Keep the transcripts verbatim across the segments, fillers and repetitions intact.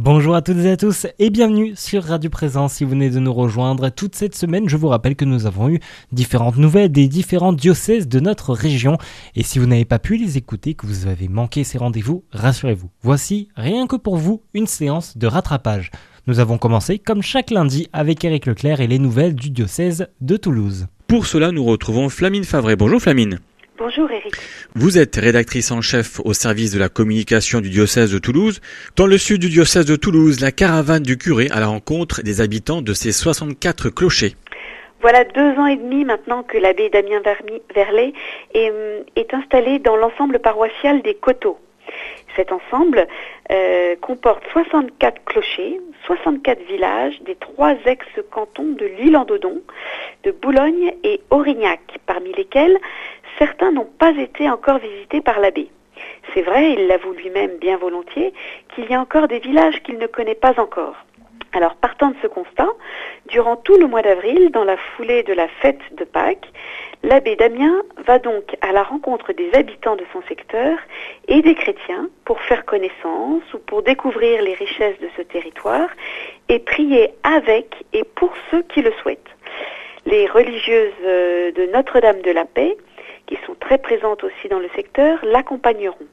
Bonjour à toutes et à tous et bienvenue sur Radio Présence. Si vous venez de nous rejoindre toute cette semaine, je vous rappelle que nous avons eu différentes nouvelles des différents diocèses de notre région. Et si vous n'avez pas pu les écouter, que vous avez manqué ces rendez-vous, rassurez-vous. Voici, rien que pour vous, une séance de rattrapage. Nous avons commencé, comme chaque lundi, avec Éric Leclerc et les nouvelles du diocèse de Toulouse. Pour cela, nous retrouvons Flamine Favret. Bonjour Flamine. Bonjour Éric. Vous êtes rédactrice en chef au service de la communication du diocèse de Toulouse. Dans le sud du diocèse de Toulouse, la caravane du curé à la rencontre des habitants de ces soixante-quatre clochers. Voilà deux ans et demi maintenant que l'abbé Damien Verlet est, est installé dans l'ensemble paroissial des Coteaux. Cet ensemble euh, comporte soixante-quatre clochers, soixante-quatre villages des trois ex-cantons de l'Île-en-Dodon, de Boulogne et Aurignac, parmi lesquels certains n'ont pas été encore visités par l'abbé. C'est vrai, il l'avoue lui-même bien volontiers, qu'il y a encore des villages qu'il ne connaît pas encore. Alors, partant de ce constat, durant tout le mois d'avril, dans la foulée de la fête de Pâques, l'abbé Damien va donc à la rencontre des habitants de son secteur et des chrétiens pour faire connaissance ou pour découvrir les richesses de ce territoire et prier avec et pour ceux qui le souhaitent. Les religieuses de Notre-Dame de la Paix, qui sont très présentes aussi dans le secteur, l'accompagneront.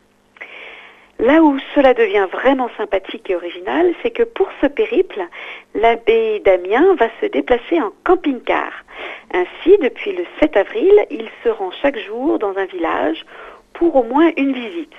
Là où cela devient vraiment sympathique et original, c'est que pour ce périple, l'abbé Damien va se déplacer en camping-car. Ainsi, depuis le sept avril, il se rend chaque jour dans un village pour au moins une visite.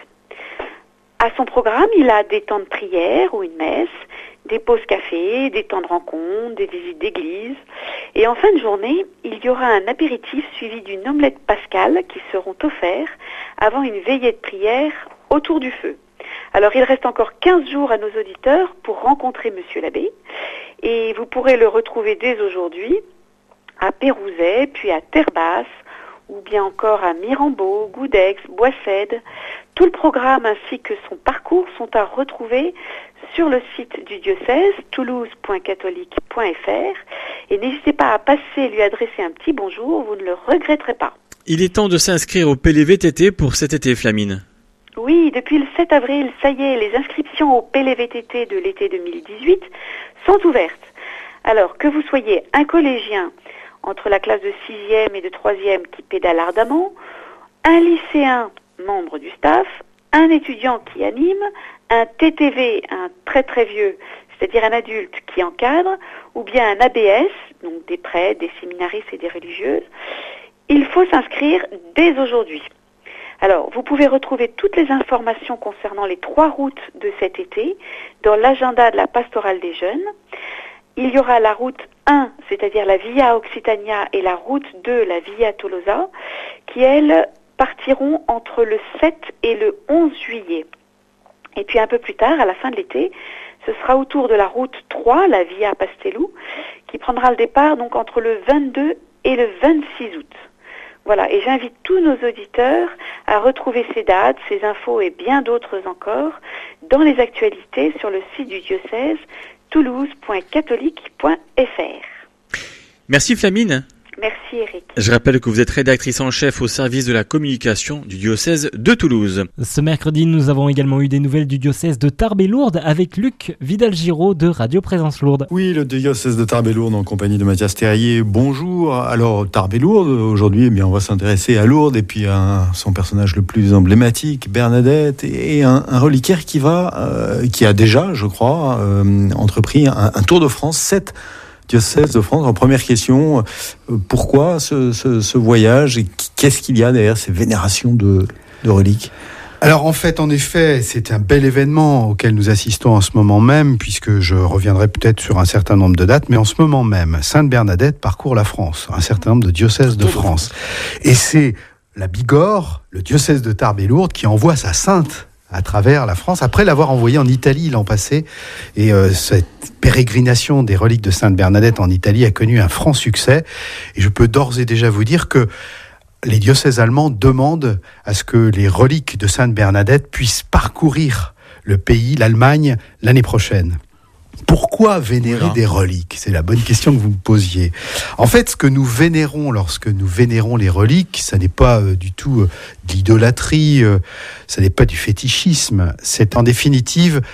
À son programme, il a des temps de prière ou une messe, des pauses café, des temps de rencontre, des visites d'église. Et en fin de journée, il y aura un apéritif suivi d'une omelette pascale qui seront offerts avant une veillée de prière autour du feu. Alors, il reste encore quinze jours à nos auditeurs pour rencontrer Monsieur l'abbé. Et vous pourrez le retrouver dès aujourd'hui à Pérouzet, puis à Terre-Basse, ou bien encore à Mirambeau, Goudex, Boissède. Tout le programme ainsi que son parcours sont à retrouver sur le site du diocèse, toulouse point catholique point f r. Et n'hésitez pas à passer et lui adresser un petit bonjour, vous ne le regretterez pas. Il est temps de s'inscrire au P L V T T pour cet été, Flamine. Oui, depuis le sept avril, ça y est, les inscriptions au P L V T T de l'été deux mille dix-huit sont ouvertes. Alors, que vous soyez un collégien entre la classe de sixième et de troisième qui pédale ardemment, un lycéen membre du staff, un étudiant qui anime, un T T V, un très très vieux, c'est-à-dire un adulte qui encadre, ou bien un A B S, donc des prêtres, des séminaristes et des religieuses, il faut s'inscrire dès aujourd'hui. Alors, vous pouvez retrouver toutes les informations concernant les trois routes de cet été dans l'agenda de la pastorale des jeunes. Il y aura la route un, c'est-à-dire la Via Occitania, et la route deux, la Via Tolosa, qui, elles, partiront entre le sept et le onze juillet. Et puis un peu plus tard, à la fin de l'été, ce sera au tour de la route trois, la Via Pastello, qui prendra le départ donc entre le vingt-deux et le vingt-six août. Voilà, et j'invite tous nos auditeurs à retrouver ces dates, ces infos et bien d'autres encore dans les actualités sur le site du diocèse toulouse point catholique point f r. Merci Flamine. Merci Éric. Je rappelle que vous êtes rédactrice en chef au service de la communication du diocèse de Toulouse. Ce mercredi, nous avons également eu des nouvelles du diocèse de Tarbes et Lourdes avec Luc Vidal-Giraud de Radio Présence Lourdes. Oui, le diocèse de Tarbes et Lourdes en compagnie de Mathias Terrier. Bonjour. Alors, Tarbes et Lourdes, aujourd'hui, eh bien, on va s'intéresser à Lourdes et puis à son personnage le plus emblématique, Bernadette, et un, un reliquaire qui va, euh, qui a déjà, je crois, euh, entrepris un, un tour de France, sept diocèse de France. En première question, pourquoi ce, ce, ce voyage et qu'est-ce qu'il y a derrière ces vénérations de, de reliques ? Alors en fait, en effet, c'est un bel événement auquel nous assistons en ce moment même, puisque je reviendrai peut-être sur un certain nombre de dates, mais en ce moment même, Sainte Bernadette parcourt la France, un certain nombre de diocèses de France. Et c'est la Bigorre, le diocèse de Tarbes et Lourdes, qui envoie sa sainte à travers la France, après l'avoir envoyé en Italie l'an passé. Et euh, cette pérégrination des reliques de Sainte Bernadette en Italie a connu un franc succès. Et je peux d'ores et déjà vous dire que les diocèses allemands demandent à ce que les reliques de Sainte Bernadette puissent parcourir le pays, l'Allemagne, l'année prochaine. Pourquoi vénérer voilà. des reliques ? C'est la bonne question que vous me posiez. En fait, ce que nous vénérons lorsque nous vénérons les reliques, ça n'est pas euh, du tout euh, de l'idolâtrie, euh, ça n'est pas du fétichisme. C'est en définitive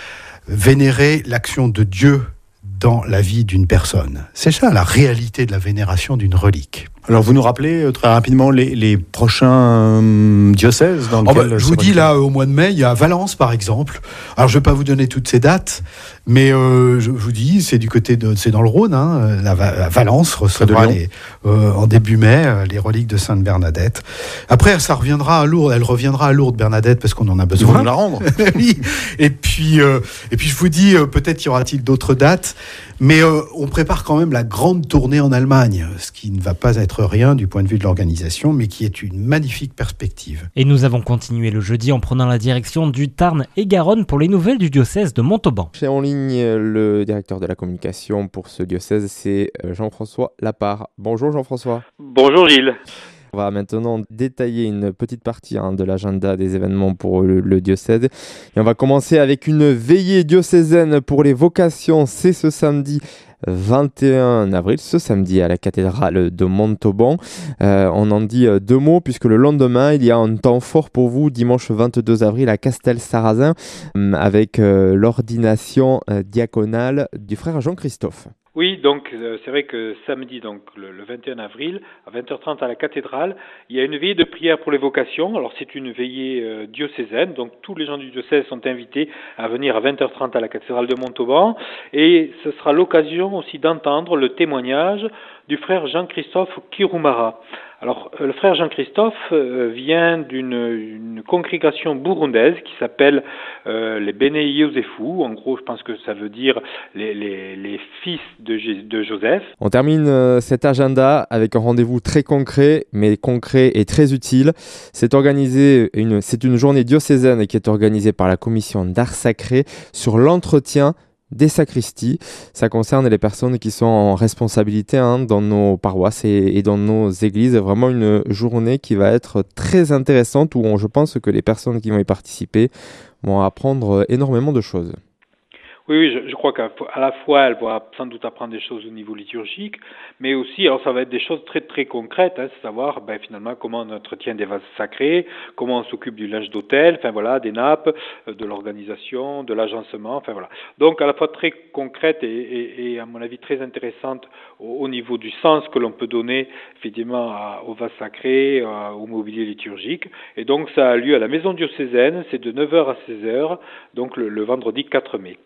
vénérer l'action de Dieu dans la vie d'une personne. C'est ça la réalité de la vénération d'une relique. Alors vous nous rappelez euh, très rapidement les, les prochains euh, diocèses dans Oh lesquels... bah, je vous dis là, au mois de mai, il y a Valence par exemple. Alors je ne vais pas vous donner toutes ces dates, mais euh, je vous dis, c'est du côté de, c'est dans le Rhône. Hein, la, la Valence recevra les, euh, en début mai les reliques de Sainte Bernadette. Après, ça reviendra à Lourdes. Elle reviendra à Lourdes, Bernadette, parce qu'on en a besoin. Ils vont nous la rendre. Oui. Et puis, euh, et puis je vous dis, euh, peut-être y aura-t-il d'autres dates, mais euh, on prépare quand même la grande tournée en Allemagne, ce qui ne va pas être rien du point de vue de l'organisation, mais qui est une magnifique perspective. Et nous avons continué le jeudi en prenant la direction du Tarn et Garonne pour les nouvelles du diocèse de Montauban. J'ai en ligne le directeur de la communication pour ce diocèse, c'est Jean-François Lapart. Bonjour Jean-François. Bonjour Gilles. On va maintenant détailler une petite partie hein, de l'agenda des événements pour le, le diocèse. Et on va commencer avec une veillée diocésaine pour les vocations. C'est ce samedi vingt et un avril, ce samedi à la cathédrale de Montauban. Euh, on en dit deux mots puisque le lendemain, il y a un temps fort pour vous, dimanche vingt-deux avril à Castel-Sarrazin, avec euh, l'ordination euh, diaconale du frère Jean-Christophe. Oui, donc euh, c'est vrai que samedi, donc le, le vingt et un avril, à vingt heures trente à la cathédrale, il y a une veillée de prière pour les vocations. Alors c'est une veillée euh, diocésaine, donc tous les gens du diocèse sont invités à venir à vingt heures trente à la cathédrale de Montauban. Et ce sera l'occasion aussi d'entendre le témoignage du frère Jean-Christophe Kirumara. Alors, le frère Jean-Christophe euh, vient d'une une congrégation burundaise qui s'appelle euh, les Bene Yosefu. En gros, je pense que ça veut dire les, les, les fils de, de Joseph. On termine euh, cet agenda avec un rendez-vous très concret, mais concret et très utile. C'est organisé une, c'est une journée diocésaine qui est organisée par la commission d'art sacré sur l'entretien des sacristies. Ça concerne les personnes qui sont en responsabilité hein, dans nos paroisses et, et dans nos églises. Vraiment une journée qui va être très intéressante où on, je pense que les personnes qui vont y participer vont apprendre énormément de choses. Oui, oui, je, je crois qu'à la fois, elle va sans doute apprendre des choses au niveau liturgique, mais aussi, alors ça va être des choses très très concrètes, hein, c'est savoir ben, finalement comment on entretient des vases sacrés, comment on s'occupe du linge d'autel, enfin voilà, des nappes, de l'organisation, de l'agencement, enfin voilà. Donc à la fois très concrète et, et, et à mon avis très intéressante au, au niveau du sens que l'on peut donner effectivement à, aux vases sacrés, à, au mobilier liturgique. Et donc ça a lieu à la maison diocésaine, c'est de neuf heures à seize heures, donc le, le vendredi quatre mai.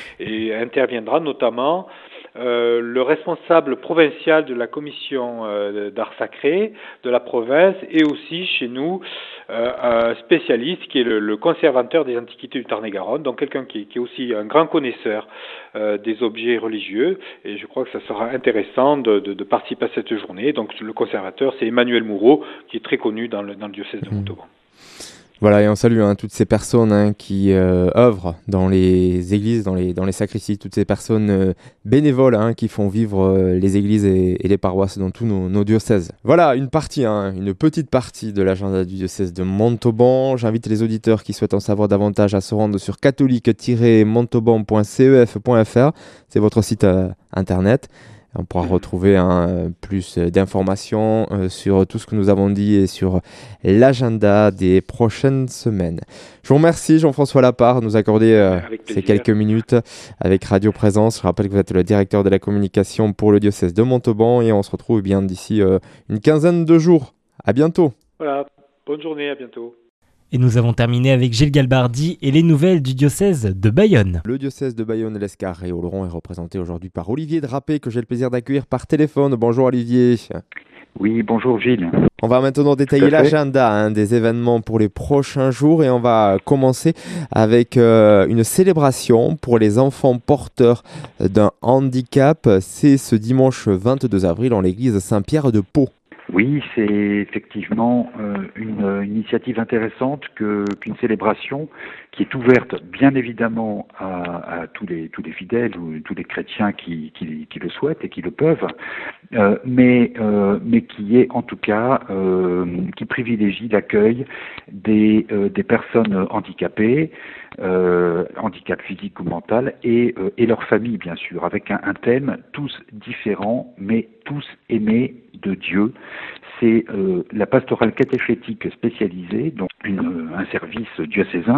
Et interviendra notamment euh, le responsable provincial de la commission euh, d'art sacré de la province et aussi chez nous euh, un spécialiste qui est le, le conservateur des antiquités du Tarn-et-Garonne, donc quelqu'un qui, qui est aussi un grand connaisseur euh, des objets religieux, et je crois que ça sera intéressant de, de, de participer à cette journée. Donc le conservateur c'est Emmanuel Moureau qui est très connu dans le, dans le diocèse de Montauban. Voilà, et on salue hein, toutes ces personnes hein, qui euh, œuvrent dans les églises, dans les, dans les sacristies, toutes ces personnes euh, bénévoles hein, qui font vivre euh, les églises et, et les paroisses dans tous nos, nos diocèses. Voilà, une partie, hein, une petite partie de l'agenda du diocèse de Montauban. J'invite les auditeurs qui souhaitent en savoir davantage à se rendre sur catholique tiret montauban point c e f point f r. C'est votre site euh, internet. On pourra retrouver hein, plus d'informations euh, sur tout ce que nous avons dit et sur l'agenda des prochaines semaines. Je vous remercie Jean-François Lapart de nous accorder euh, ces quelques minutes avec Radio Présence. Je rappelle que vous êtes le directeur de la communication pour le diocèse de Montauban et on se retrouve eh bien d'ici euh, une quinzaine de jours. À bientôt. Voilà, bonne journée, à bientôt. Et nous avons terminé avec Gilles Galbardi et les nouvelles du diocèse de Bayonne. Le diocèse de Bayonne-Lescar et Oloron est représenté aujourd'hui par Olivier Drapé, que j'ai le plaisir d'accueillir par téléphone. Bonjour Olivier. Oui, bonjour Gilles. On va maintenant détailler l'agenda hein, des événements pour les prochains jours et on va commencer avec euh, une célébration pour les enfants porteurs d'un handicap. C'est ce dimanche vingt-deux avril en l'église Saint-Pierre de Pau. Oui, c'est effectivement euh, une, une initiative intéressante que, qu'une célébration qui est ouverte bien évidemment à, à tous les tous les fidèles ou tous les chrétiens qui, qui, qui le souhaitent et qui le peuvent, euh, mais euh, mais qui est en tout cas euh, qui privilégie l'accueil des euh, des personnes handicapées, euh, handicap physique ou mental et euh, et leurs familles bien sûr, avec un, un thème tous différents mais tous aimés de Dieu. C'est euh, la pastorale catéchétique spécialisée, donc une, un service diocésain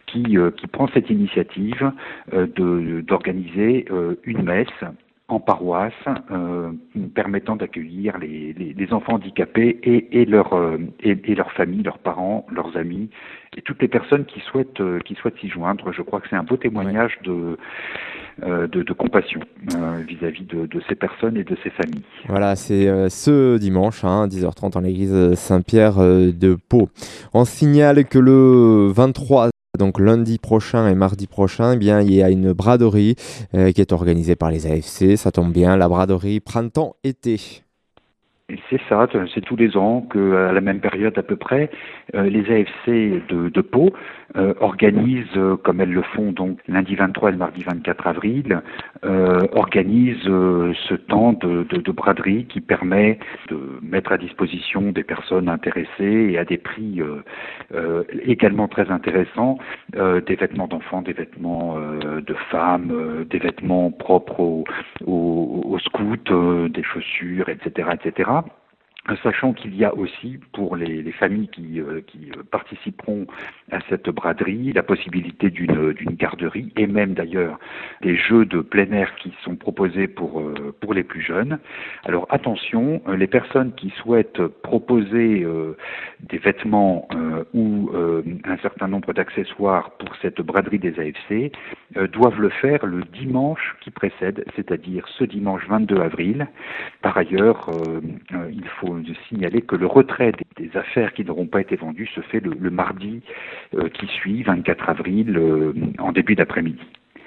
qui, euh, qui prend cette initiative euh, de, d'organiser euh, une messe en paroisse, euh, permettant d'accueillir les, les, les enfants handicapés et, et, leur, euh, et, et leurs familles, leurs parents, leurs amis, et toutes les personnes qui souhaitent, euh, qui souhaitent s'y joindre. Je crois que c'est un beau témoignage de, euh, de, de compassion euh, vis-à-vis de, de ces personnes et de ces familles. Voilà, c'est euh, ce dimanche, hein, dix heures trente, en l'église Saint-Pierre euh, de Pau. On signale que le vingt-trois, donc lundi prochain et mardi prochain, eh bien, il y a une braderie euh, qui est organisée par les A F C. Ça tombe bien, la braderie printemps-été. C'est ça, c'est tous les ans qu'à la même période à peu près, euh, les A F C de, de Pau euh, organisent, euh, comme elles le font donc lundi vingt-trois et le mardi vingt-quatre avril, euh, organisent euh, ce temps de, de, de braderie qui permet de mettre à disposition des personnes intéressées et à des prix euh, euh, également très intéressants, euh, des vêtements d'enfants, des vêtements euh, de femmes, euh, des vêtements propres aux, aux, aux scouts, euh, des chaussures, et cetera, et cetera. Sachant qu'il y a aussi pour les, les familles qui, euh, qui participeront à cette braderie la possibilité d'une, d'une garderie et même d'ailleurs des jeux de plein air qui sont proposés pour, euh, pour les plus jeunes. Alors attention, les personnes qui souhaitent proposer euh, des vêtements euh, ou euh, un certain nombre d'accessoires pour cette braderie des A F C euh, doivent le faire le dimanche qui précède, c'est-à-dire ce dimanche vingt-deux avril. Par ailleurs, euh, euh, il faut de signaler que le retrait des, des affaires qui n'auront pas été vendues se fait le, le mardi euh, qui suit, vingt-quatre avril, euh, en début d'après-midi.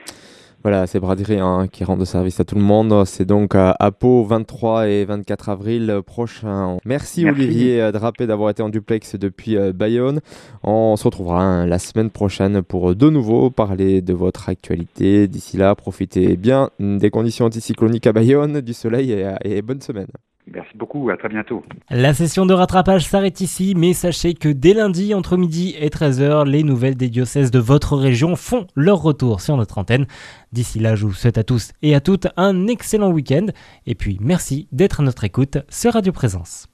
Voilà, c'est braderie hein, qui rendent service à tout le monde. C'est donc à, à Pau, vingt-trois et vingt-quatre avril prochain. Merci, Merci. Olivier Drapé d'avoir été en duplex depuis euh, Bayonne. On se retrouvera hein, la semaine prochaine pour de nouveau parler de votre actualité. D'ici là, profitez bien des conditions anticycloniques à Bayonne, du soleil et, et bonne semaine. Merci beaucoup, à très bientôt. La session de rattrapage s'arrête ici, mais sachez que dès lundi, entre midi et treize heures, les nouvelles des diocèses de votre région font leur retour sur notre antenne. D'ici là, je vous souhaite à tous et à toutes un excellent week-end. Et puis, merci d'être à notre écoute sur Radio Présence.